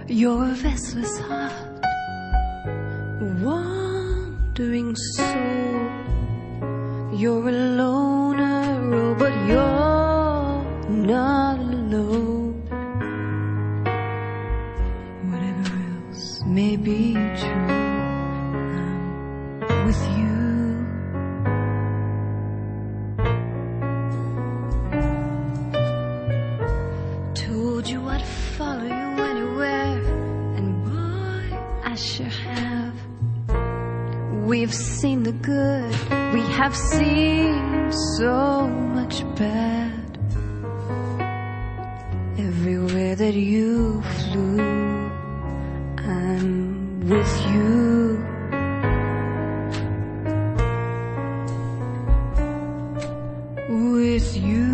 You're a restless heart, a wandering soul. You're a loner, oh, but you're not alone. Whatever else may be true, I'm with you. Told you I'd follow you anywhere, and boy, I sure have. We've seen the good, we have seen so much bad. Everywhere that you flew, I'm with you. With you.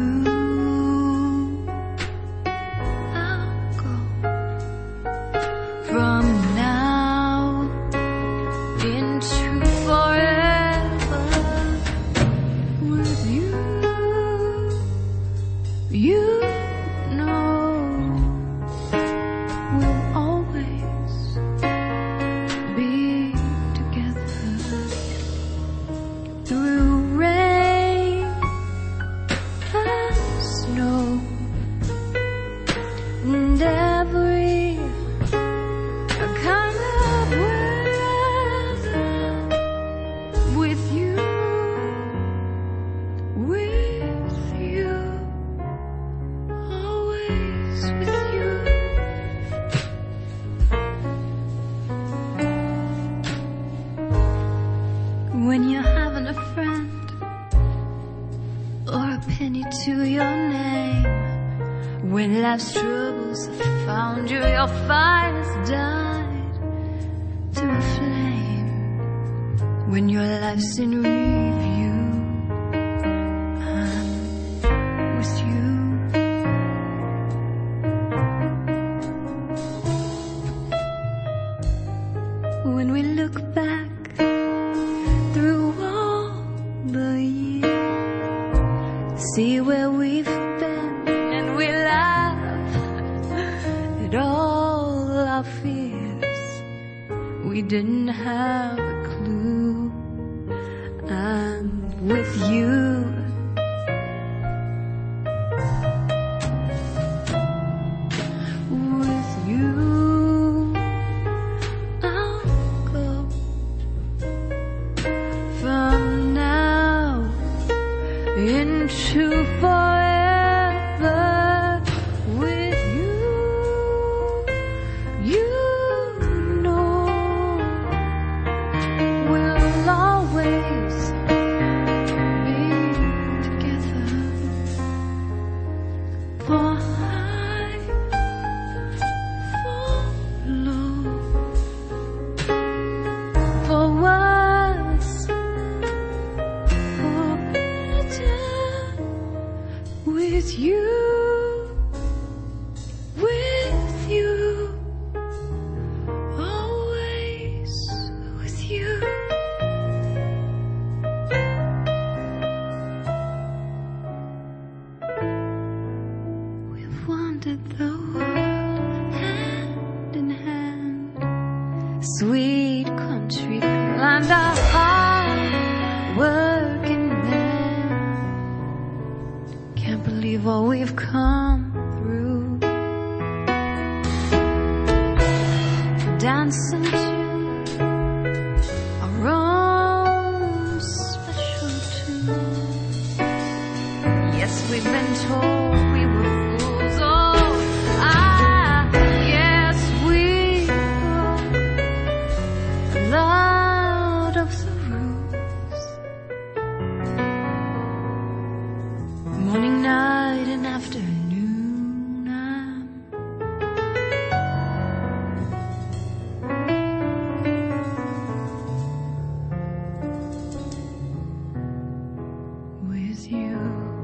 From now into forever, with you, you know we'll always be together. Through rain and snow and every kind of weather, with you, always with you. When you're having a friend or a penny to your name, when life's troubles have found you, your fire's died to a flame. When your life's in review, I'm with you. When we look back through all the years, see where we've been, and we laugh at all our fears. We didn't have a clue. I'm with you. With you, I'll go from now into forever. With you, you know we'll always be together. For high, for low, for worse, for better. With you, always with you. We've wandered the world hand in hand, sweet country and our hard working men. Can't believe all we've come through. Dancing to our own special tune. Yes, we've been told we were fools. Oh, yes, we broke a lot of the rules. Morning, night, and afternoon. With you.